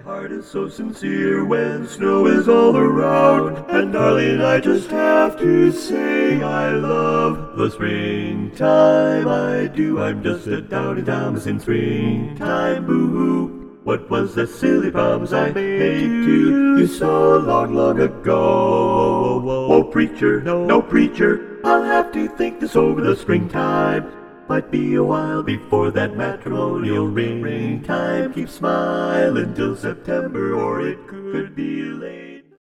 heart is so sincere when snow is all around. And darling, I just have to say I love the springtime, I do. I'm just a Downey Thomas in springtime, boo-hoo. What was the silly promise I made to you so long, long ago? Oh, preacher, no preacher, I'll have to think this over. The springtime might be a while before that matrimonial ring. Time keeps smiling till September, or it could be late.